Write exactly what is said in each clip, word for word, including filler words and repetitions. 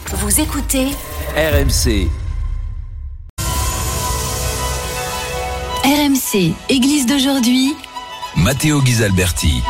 Vous écoutez R M C. R M C, Église d'aujourd'hui. Matteo Ghisalberti.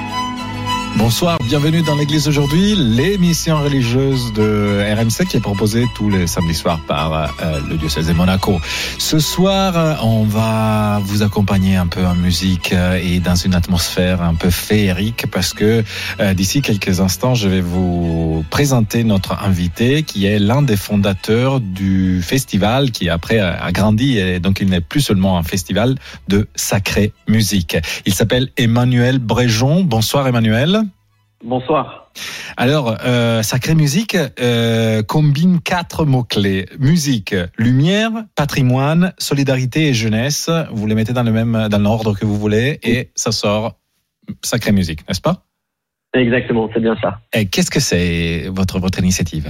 Bonsoir, bienvenue dans l'église d'aujourd'hui, l'émission religieuse de R M C qui est proposée tous les samedis soirs par euh, le diocèse de Monaco. Ce soir, on va vous accompagner un peu en musique et dans une atmosphère un peu féerique parce que euh, d'ici quelques instants, je vais vous présenter notre invité qui est l'un des fondateurs du festival qui après a grandi et donc il n'est plus seulement un festival de sacrée musique. Il s'appelle Emmanuel Bréjon. Bonsoir Emmanuel. Bonsoir. Alors, euh, Sacrée Musique euh, combine quatre mots-clés. Musique, lumière, patrimoine, solidarité et jeunesse. Vous les mettez dans le même, dans l'ordre que vous voulez et ça sort Sacrée Musique, n'est-ce pas? Exactement, c'est bien ça. Et qu'est-ce que c'est votre, votre initiative?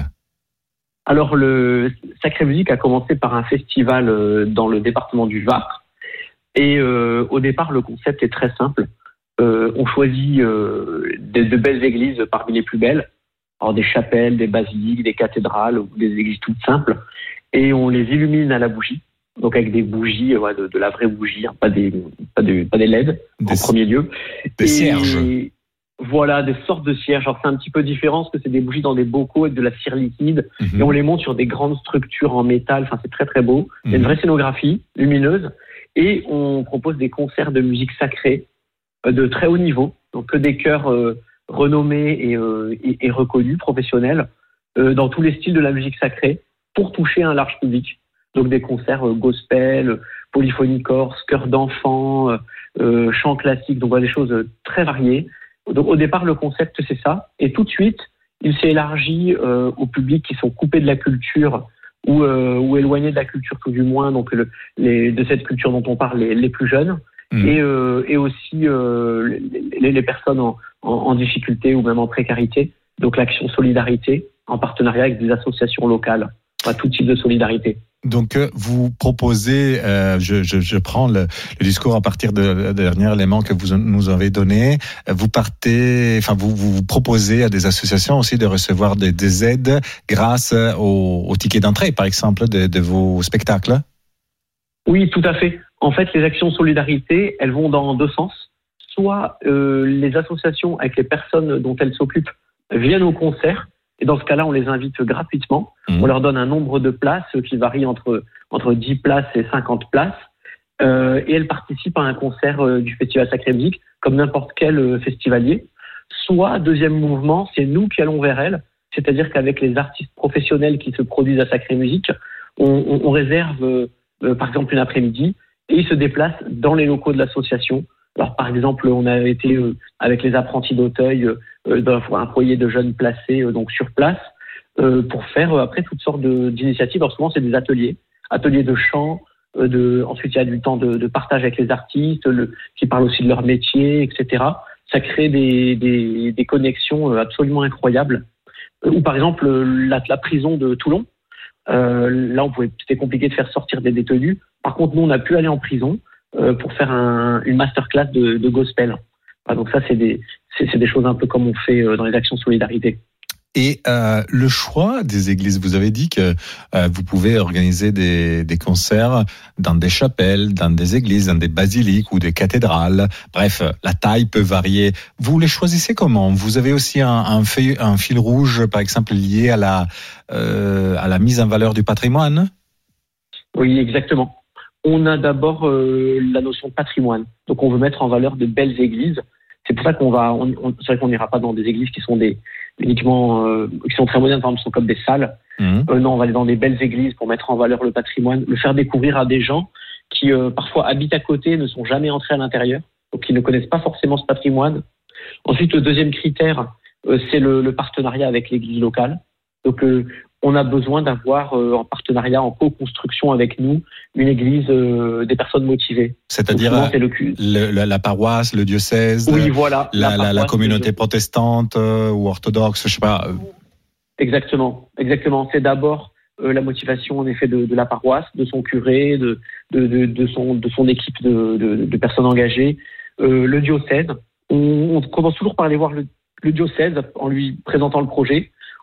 Alors, le Sacrée Musique a commencé par un festival dans le département du Var. Et euh, au départ, le concept est très simple. Euh, on choisit euh, de, de belles églises parmi les plus belles, alors des chapelles, des basiliques, des cathédrales ou des églises toutes simples, et on les illumine à la bougie, donc avec des bougies, ouais, de, de la vraie bougie, hein, pas des pas des pas des L E D des, en premier lieu. Des et cierges. Voilà, des sortes de cierges. Alors c'est un petit peu différent parce que c'est des bougies dans des bocaux avec de la cire liquide, mm-hmm. et on les monte sur des grandes structures en métal. Enfin c'est très très beau. Mm-hmm. Il y a une vraie scénographie lumineuse, et on propose des concerts de musique sacrée de très haut niveau, donc que des chœurs euh, renommés et, euh, et, et reconnus, professionnels, euh, dans tous les styles de la musique sacrée, pour toucher un large public. Donc des concerts euh, gospel, polyphonie corse, chœurs d'enfants, euh, euh, chants classiques, donc des choses euh, très variées. Donc au départ, le concept, c'est ça. Et tout de suite, il s'est élargi euh, aux publics qui sont coupés de la culture ou, euh, ou éloignés de la culture tout du moins, donc le, les, de cette culture dont on parle, les, les plus jeunes. Mmh. Et, euh, et aussi euh, les, les personnes en, en, en difficulté ou même en précarité. Donc l'action solidarité en partenariat avec des associations locales, enfin, tout type de solidarité. Donc vous proposez, euh, je, je, je prends le, le discours à partir de, de dernier élément que vous nous avez donné. Vous partez, enfin vous vous proposez à des associations aussi de recevoir des, des aides grâce au, au ticket d'entrée, par exemple, de, de vos spectacles. Oui, tout à fait. En fait, les actions solidarité, elles vont dans deux sens. Soit euh, les associations avec les personnes dont elles s'occupent viennent au concert, et dans ce cas-là, on les invite gratuitement. Mmh. On leur donne un nombre de places qui varie entre, entre dix places et cinquante places, euh, et elles participent à un concert euh, du Festival Sacrée Musique, comme n'importe quel euh, festivalier. Soit, deuxième mouvement, c'est nous qui allons vers elles, c'est-à-dire qu'avec les artistes professionnels qui se produisent à Sacrée Musique, on, on, on réserve, euh, euh, par exemple, une après-midi, et ils se déplacent dans les locaux de l'association. Alors, par exemple, on a été euh, avec les apprentis d'Auteuil euh, dans un foyer de jeunes placés euh, donc sur place euh, pour faire euh, après toutes sortes de, d'initiatives. Alors souvent, c'est des ateliers, ateliers de chant. Euh, de, ensuite, il y a du temps de, de partage avec les artistes, le, qui parlent aussi de leur métier, et cetera. Ça crée des, des, des connexions absolument incroyables. Euh, ou par exemple, la, la prison de Toulon. Euh, là, on pouvait, c'était compliqué de faire sortir des détenus. Par contre, nous, on a pu aller en prison euh, pour faire un, une masterclass de, de gospel. Voilà, donc ça, c'est des, c'est, c'est des choses un peu comme on fait euh, dans les actions solidarité. Et euh, le choix des églises, vous avez dit que euh, vous pouvez organiser des, des concerts dans des chapelles, dans des églises, dans des basiliques ou des cathédrales. Bref, la taille peut varier. Vous les choisissez comment? Vous avez aussi un, un, fil, un fil rouge, par exemple, lié à la, euh, à la mise en valeur du patrimoine? Oui, exactement. On a d'abord euh, la notion de patrimoine. Donc, on veut mettre en valeur de belles églises. C'est pour ça qu'on va, on, on, c'est vrai qu'on n'ira pas dans des églises qui sont des, uniquement, euh, qui sont très modernes, par exemple, sont comme des salles. Mmh. Euh, non, on va aller dans des belles églises pour mettre en valeur le patrimoine, le faire découvrir à des gens qui, euh, parfois, habitent à côté et ne sont jamais entrés à l'intérieur, donc qui ne connaissent pas forcément ce patrimoine. Ensuite, le deuxième critère, euh, c'est le, le partenariat avec l'église locale. Donc, euh, on a besoin d'avoir euh, en partenariat, en co-construction avec nous, une église euh, des personnes motivées. C'est-à-dire souvent, c'est le, le, la, la paroisse, le diocèse, oui, voilà, la, la, la, la communauté protestante euh, ou orthodoxe, je sais pas. Exactement, exactement. C'est d'abord euh, la motivation en effet de, de la paroisse, de son curé, de, de, de, de, son, de son équipe de, de, de personnes engagées, euh, le diocèse. On, on commence toujours par aller voir le, le diocèse en lui présentant le projet.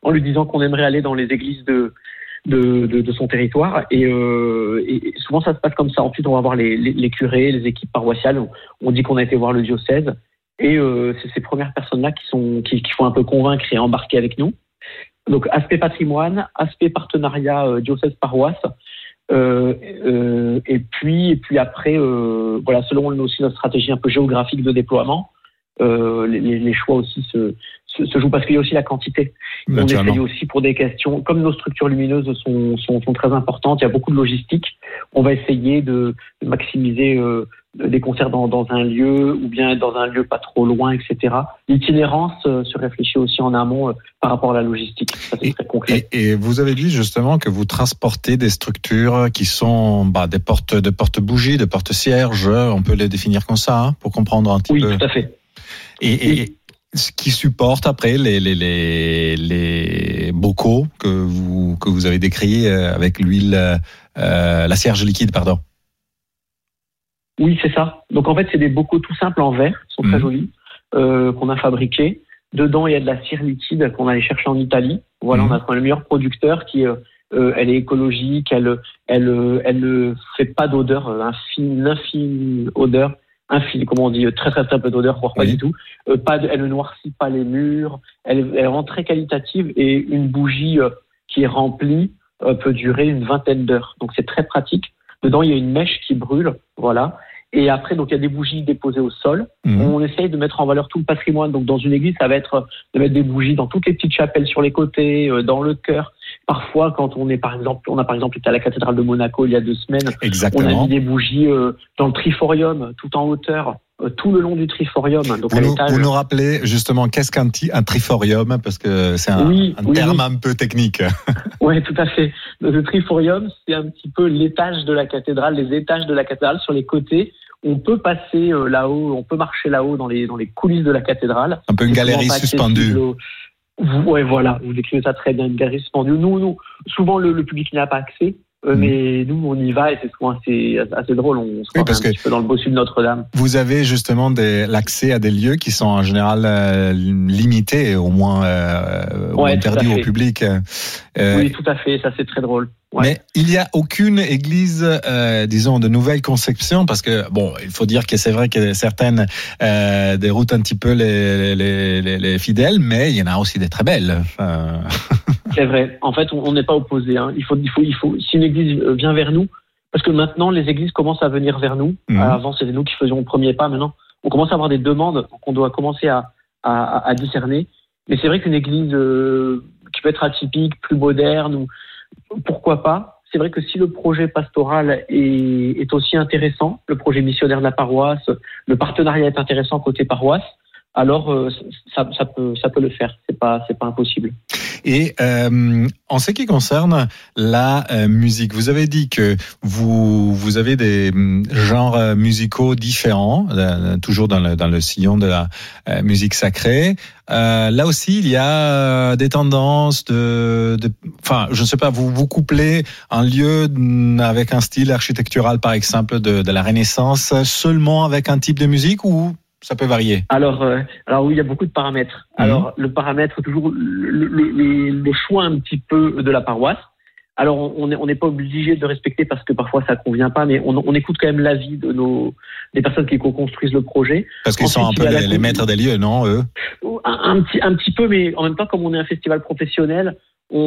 en lui disant qu'on aimerait aller dans les églises de de, de, de son territoire. Et, euh, et souvent, ça se passe comme ça. Ensuite, on va voir les, les, les curés, les équipes paroissiales. On, on dit qu'on a été voir le diocèse. Et euh, c'est ces premières personnes-là qui sont qui, qui font un peu convaincre et embarquer avec nous. Donc, aspect patrimoine, aspect partenariat euh, diocèse-paroisse. Euh, euh, et puis, et puis après, euh, voilà, selon aussi notre stratégie un peu géographique de déploiement, euh, les, les choix aussi se, se, se jouent parce qu'il y a aussi la quantité. On essaye aussi pour des questions, comme nos structures lumineuses sont, sont, sont très importantes, il y a beaucoup de logistique. On va essayer de, de maximiser euh, des concerts dans, dans un lieu ou bien dans un lieu pas trop loin, et cetera. L'itinérance euh, se réfléchit aussi en amont euh, par rapport à la logistique. Ça, c'est et, très concret. Et, et vous avez dit justement que vous transportez des structures qui sont bah, des portes, de porte-bougies, de porte-cierges. On peut les définir comme ça, hein, pour comprendre un petit oui, peu. Oui, tout à fait. Et, et ce qui supporte après les, les, les, les bocaux que vous, que vous avez décrits avec l'huile, euh, la cierge liquide, pardon. Oui, c'est ça. Donc en fait, c'est des bocaux tout simples en verre, qui sont très mmh. jolis, euh, qu'on a fabriqués. Dedans, il y a de la cire liquide qu'on allait chercher en Italie. Voilà, mmh. on a trouvé le meilleur producteur qui, euh, elle est écologique, elle, elle, elle ne fait pas d'odeur, infime, infime odeur. Infime, comment on dit, très très très peu d'odeur, voire pas oui. du tout. Euh, pas de, elle ne noircit pas les murs. Elle, elle rend très qualitative et une bougie euh, qui est remplie euh, peut durer une vingtaine d'heures. Donc c'est très pratique. Dedans, il y a une mèche qui brûle, voilà. Et après, donc il y a des bougies déposées au sol. Mmh. On essaye de mettre en valeur tout le patrimoine. Donc dans une église, ça va être de mettre des bougies dans toutes les petites chapelles sur les côtés, euh, dans le chœur. Parfois, quand on est par exemple, on a par exemple été à la cathédrale de Monaco il y a deux semaines, Exactement. On a mis des bougies euh, dans le triforium, tout en hauteur, euh, tout le long du triforium. Donc vous, à nous, l'étage. Vous nous rappelez justement qu'est-ce qu'un un triforium, parce que c'est un, oui, un oui, terme oui. un peu technique. Oui, tout à fait. Le triforium, c'est un petit peu l'étage de la cathédrale, les étages de la cathédrale sur les côtés. On peut passer euh, là-haut, on peut marcher là-haut dans les dans les coulisses de la cathédrale. Un peu une galerie suspendue. Ouais, voilà, vous décrivez ça très bien, une galerie suspendue. Nous, nous, souvent le, le public n'y a pas accès, euh, mmh. mais nous, on y va et c'est souvent assez, assez drôle. On se oui, croit parce un que petit peu dans le bossu de Notre-Dame. Vous avez justement des, l'accès à des lieux qui sont en général euh, limités, au moins euh, ouais, interdits au public. Euh, oui, tout à fait, ça c'est très drôle. Ouais. Mais il n'y a aucune église, euh, disons, de nouvelle conception, parce que, bon, il faut dire que c'est vrai que certaines euh, déroutent un petit peu les, les, les, les fidèles, mais il y en a aussi des très belles. Euh... C'est vrai. En fait, on n'est pas opposés. Hein. Il faut, il faut, il faut. Si une église vient vers nous, parce que maintenant, les églises commencent à venir vers nous. Mmh. Avant, c'était nous qui faisions le premier pas. Maintenant, on commence à avoir des demandes qu'on doit commencer à, à, à discerner. Mais c'est vrai qu'une église euh, qui peut être atypique, plus moderne, ou pourquoi pas. C'est vrai que si le projet pastoral est, est aussi intéressant, le projet missionnaire de la paroisse, le partenariat est intéressant côté paroisse, alors euh, ça, ça peut, ça peut le faire. C'est pas, c'est pas impossible. Et euh, en ce qui concerne la euh, musique, vous avez dit que vous, vous avez des genres musicaux différents, euh, toujours dans le, dans le sillon de la euh, musique sacrée. Euh, là aussi, il y a des tendances de, de, enfin, je ne sais pas, vous vous couplez un lieu avec un style architectural, par exemple, de, de la Renaissance, seulement avec un type de musique ou ça peut varier? Alors, euh, alors oui, il y a beaucoup de paramètres. Mmh. Alors, le paramètre, toujours le, le, le, le choix un petit peu de la paroisse. Alors, on n'est on n'est pas obligé de respecter parce que parfois ça convient pas, mais on, on écoute quand même l'avis de nos des personnes qui co-construisent le projet. Parce qu'ils Ensuite, sont un peu les, les maîtres des lieux, non, eux? Un, un petit, un petit peu, mais en même temps, comme on est un festival professionnel,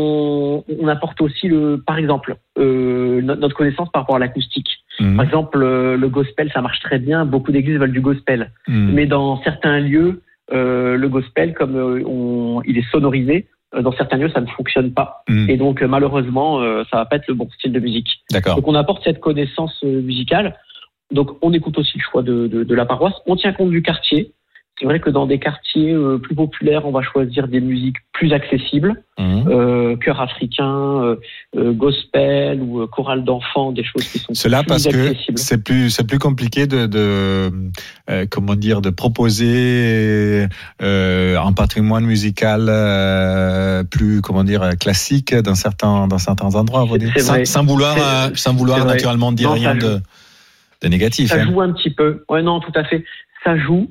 on, on apporte aussi le, par exemple, euh, notre, notre connaissance par rapport à l'acoustique. Mmh. Par exemple, euh, le gospel, ça marche très bien. Beaucoup d'églises veulent du gospel, mmh. mais dans certains lieux, euh, le gospel, comme euh, on, il est sonorisé, euh, dans certains lieux, ça ne fonctionne pas. Mmh. Et donc, euh, malheureusement, euh, ça va pas être le bon style de musique. D'accord. Donc, on apporte cette connaissance euh, musicale. Donc, on écoute aussi le choix de, de, de la paroisse. On tient compte du quartier. C'est vrai que dans des quartiers euh, plus populaires, on va choisir des musiques plus accessibles, mmh. euh, chœur africain, euh, euh, gospel ou euh, chorale d'enfants, des choses qui sont Cela plus parce accessibles. Que c'est plus c'est plus compliqué de, de euh, comment dire de proposer euh, un patrimoine musical euh, plus comment dire classique dans certains dans certains endroits, vous dire. Sans, sans vouloir euh, sans vouloir naturellement dire non, rien de, de négatif. Ça hein. joue un petit peu. Ouais non tout à fait. Ça joue.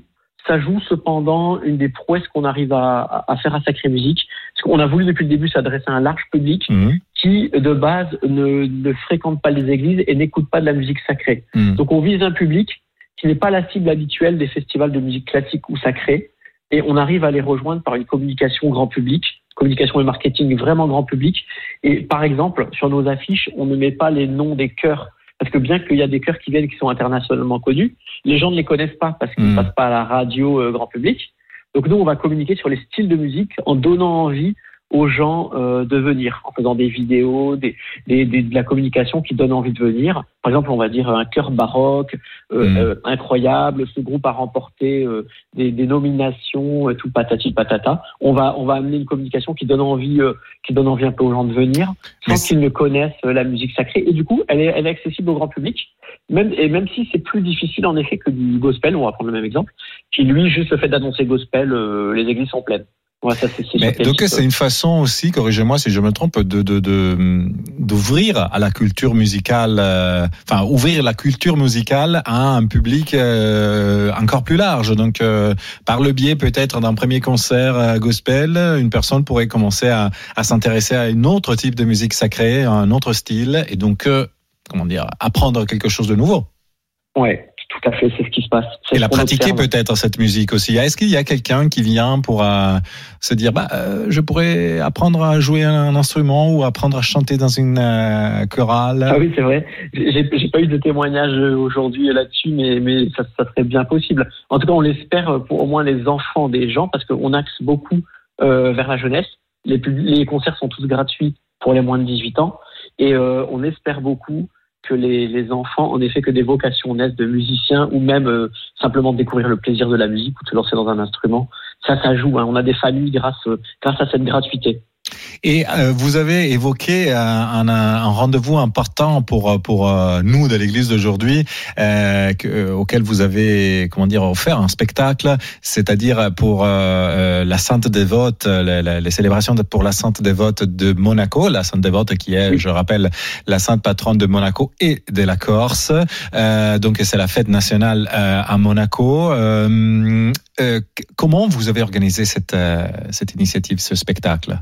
ça joue cependant une des prouesses qu'on arrive à, à faire à Sacrée Musique. Parce qu'on a voulu depuis le début s'adresser à un large public mmh. qui, de base, ne, ne fréquente pas les églises et n'écoute pas de la musique sacrée. Mmh. Donc on vise un public qui n'est pas la cible habituelle des festivals de musique classique ou sacrée. Et on arrive à les rejoindre par une communication grand public, communication et marketing vraiment grand public. Et par exemple, sur nos affiches, on ne met pas les noms des chœurs. Parce que bien qu'il y a des chœurs qui viennent qui sont internationalement connus, les gens ne les connaissent pas parce qu'ils ne mmh. passent pas à la radio euh, grand public. Donc nous, on va communiquer sur les styles de musique en donnant envie aux gens euh, de venir, en faisant des vidéos, des, des, des, de la communication qui donne envie de venir. Par exemple, on va dire un chœur baroque, euh, mmh. euh, incroyable, ce groupe a remporté euh, des, des nominations, euh, tout patati patata. On va, on va amener une communication qui donne envie, euh, qui donne envie un peu aux gens de venir, sans Mais qu'ils ne connaissent euh, la musique sacrée. Et du coup, elle est, elle est accessible au grand public. Même, et même si c'est plus difficile en effet que du gospel, on va prendre le même exemple, qui lui, juste le fait d'annoncer gospel, euh, les églises sont pleines. Ouais, ça, c'est, c'est Mais donc c'est une façon aussi, corrigez-moi si je me trompe, de, de, de d'ouvrir à la culture musicale, euh, enfin ouvrir la culture musicale à un public euh, encore plus large. Donc euh, par le biais peut-être d'un premier concert euh, gospel, une personne pourrait commencer à, à s'intéresser à un autre type de musique sacrée, à un autre style, et donc euh, comment dire, apprendre quelque chose de nouveau. Ouais. Tout à fait, c'est ce qui se passe. C'est et la pratiquer observe. Peut-être cette musique aussi. Est-ce qu'il y a quelqu'un qui vient pour euh, se dire, bah, euh, je pourrais apprendre à jouer un instrument ou apprendre à chanter dans une euh, chorale? Ah oui, c'est vrai. J'ai, j'ai pas eu de témoignage aujourd'hui là-dessus, mais mais ça, ça serait bien possible. En tout cas, on l'espère pour au moins les enfants des gens, parce qu'on axe beaucoup euh, vers la jeunesse. Les, les concerts sont tous gratuits pour les moins de dix-huit ans, et euh, on espère beaucoup que les, les enfants, en effet, que des vocations naissent de musiciens ou même euh, simplement de découvrir le plaisir de la musique ou de se lancer dans un instrument. Ça, ça joue. Hein. On a des familles grâce, euh, grâce à cette gratuité. Et euh, vous avez évoqué un, un, un rendez-vous important pour pour euh, nous de l'Église d'aujourd'hui, euh, que, euh, auquel vous avez comment dire offert un spectacle, c'est-à-dire pour euh, la Sainte Dévote, les, les célébrations de, pour la Sainte Dévote de Monaco, la Sainte Dévote qui est, oui. je rappelle, la sainte patronne de Monaco et de la Corse. Euh, donc c'est la fête nationale euh, à Monaco. Euh, euh, comment vous avez organisé cette euh, cette initiative, ce spectacle?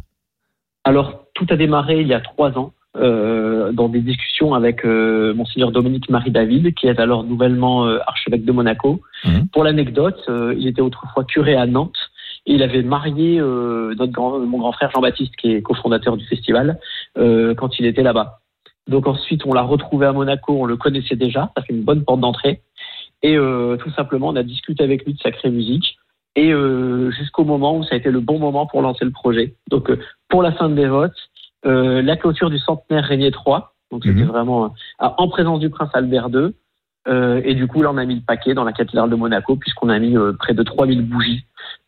Alors, tout a démarré il y a trois ans, euh, dans des discussions avec euh, Monseigneur Dominique Marie-David, qui est alors nouvellement euh, archevêque de Monaco. Mmh. Pour l'anecdote, euh, il était autrefois curé à Nantes, et il avait marié euh, notre grand, mon grand frère Jean-Baptiste, qui est cofondateur du festival, euh, quand il était là-bas. Donc ensuite, on l'a retrouvé à Monaco, on le connaissait déjà, ça fait une bonne porte d'entrée, et euh, tout simplement, on a discuté avec lui de Sacrée Musique, et euh, jusqu'au moment où ça a été le bon moment pour lancer le projet. Donc euh, pour la Sainte Dévote, euh, la clôture du centenaire Régnier trois, donc mmh. c'était vraiment euh, en présence du prince Albert deux, euh, et du coup là on a mis le paquet dans la cathédrale de Monaco, puisqu'on a mis euh, près de trois mille bougies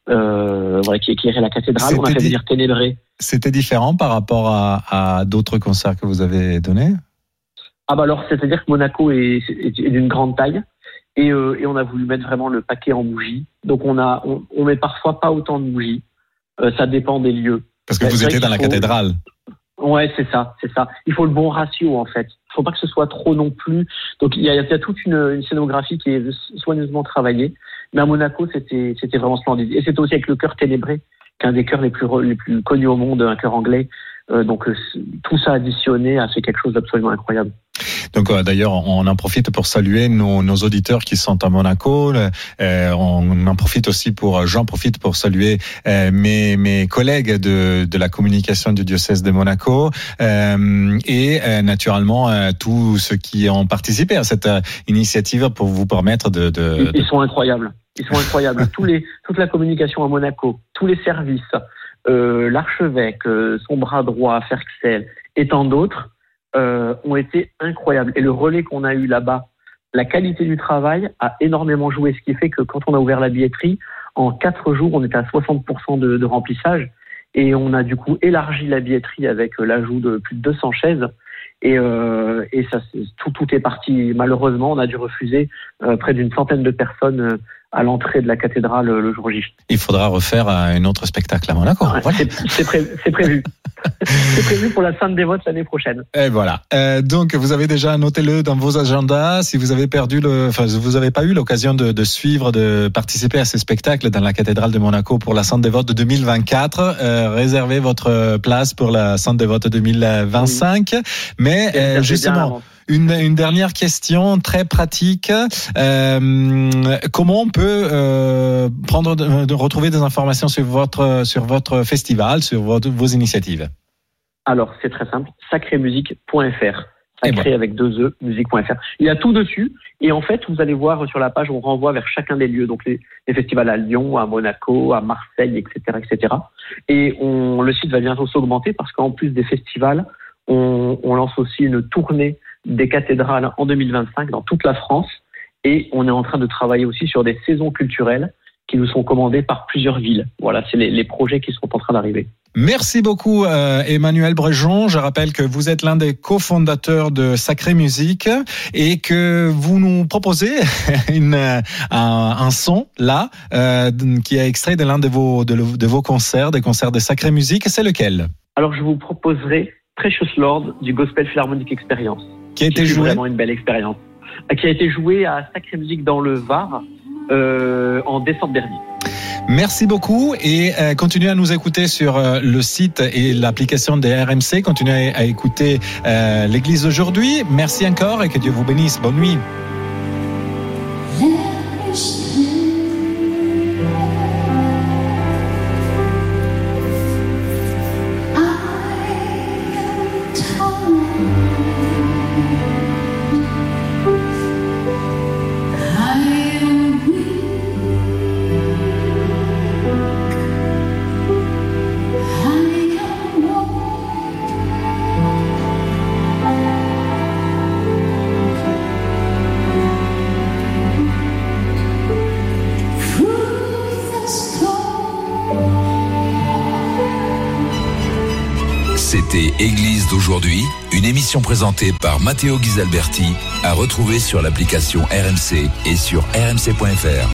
euh, voilà, qui éclairaient la cathédrale. C'était on a fait venir Ténébré. C'était différent par rapport à, à d'autres concerts que vous avez donnés? Ah bah alors c'est-à-dire que Monaco est, est, est d'une grande taille. Et, euh, et on a voulu mettre vraiment le paquet en bougies. Donc on a, on, on met parfois pas autant de bougies. Euh, ça dépend des lieux. Parce que vous étiez dans la faut... cathédrale. Ouais, c'est ça, c'est ça. Il faut le bon ratio en fait. Il faut pas que ce soit trop non plus. Donc il y a, il y a toute une, une scénographie qui est soigneusement travaillée. Mais à Monaco, c'était, c'était vraiment splendide. Et c'était aussi avec le chœur Ténébré, qui est un des chœurs les plus, les plus connus au monde, un chœur anglais. Euh, donc euh, tout ça additionné a fait quelque chose d'absolument incroyable. Donc euh, d'ailleurs, on en profite pour saluer nos, nos auditeurs qui sont à Monaco. Euh, on en profite aussi pour, j'en profite pour saluer euh, mes, mes collègues de, de la communication du diocèse de Monaco euh, et euh, naturellement euh, tous ceux qui ont participé à cette euh, initiative pour vous permettre de. de, Ils, ils sont incroyables. Ils sont incroyables. Tous les, toute la communication à Monaco, tous les services, euh, l'archevêque, euh, son bras droit, Ferxel et tant d'autres. Euh, ont été incroyables. Et le relais qu'on a eu là-bas, la qualité du travail a énormément joué, ce qui fait que quand on a ouvert la billetterie, en quatre jours, on était à soixante pour cent de, de remplissage, et on a du coup élargi la billetterie avec l'ajout de plus de deux cents chaises, et, euh, et ça, c'est, tout, tout est parti. Malheureusement, on a dû refuser euh, près d'une centaine de personnes euh, à l'entrée de la cathédrale le jour J. Il faudra refaire un autre spectacle à Monaco. Ouais, voilà. c'est, c'est, pré, c'est prévu. C'est prévu pour la Sainte Dévote l'année prochaine. Et voilà. Euh, donc, vous avez déjà noté-le dans vos agendas. Si vous avez perdu le, enfin, vous avez pas eu l'occasion de, de suivre, de participer à ces spectacles dans la cathédrale de Monaco pour la Sainte Dévote de deux mille vingt-quatre, euh, réservez votre place pour la Sainte Dévote deux mille vingt-cinq. Oui. Mais euh, justement, une, une dernière question très pratique. Euh, comment on peut euh, prendre, de, de retrouver des informations sur votre sur votre festival, sur votre, vos initiatives? Alors, c'est très simple, sacré musique point f r. Sacré avec deux E, musique point f r. Il y a tout dessus. Et en fait, vous allez voir sur la page, on renvoie vers chacun des lieux. Donc, les, les festivals à Lyon, à Monaco, à Marseille, et cetera, et cetera. Et on, le site va bientôt s'augmenter parce qu'en plus des festivals, on, on lance aussi une tournée des cathédrales en deux mille vingt-cinq dans toute la France. Et on est en train de travailler aussi sur des saisons culturelles qui nous sont commandées par plusieurs villes. Voilà, c'est les, les projets qui sont en train d'arriver. Merci beaucoup euh, Emmanuel Bréjon. Je rappelle que vous êtes l'un des cofondateurs de Sacré Musique et que vous nous proposez une, un, un son là euh, qui est extrait de l'un de vos, de, de vos concerts, des concerts de Sacré Musique. C'est lequel? Alors je vous proposerai Precious Lord du Gospel Philharmonic Experience. Qui a été qui joué? Vraiment une belle expérience. Qui a été joué à Sacré Musique dans le Var euh, en décembre dernier. Merci beaucoup et euh, continuez à nous écouter sur euh, le site et l'application des R M C. Continuez à, à écouter euh, l'Église d'aujourd'hui. Merci encore et que Dieu vous bénisse. Bonne nuit. C'était Église d'aujourd'hui, une émission présentée par Matteo Ghisalberti, à retrouver sur l'application R M C et sur r m c point f r.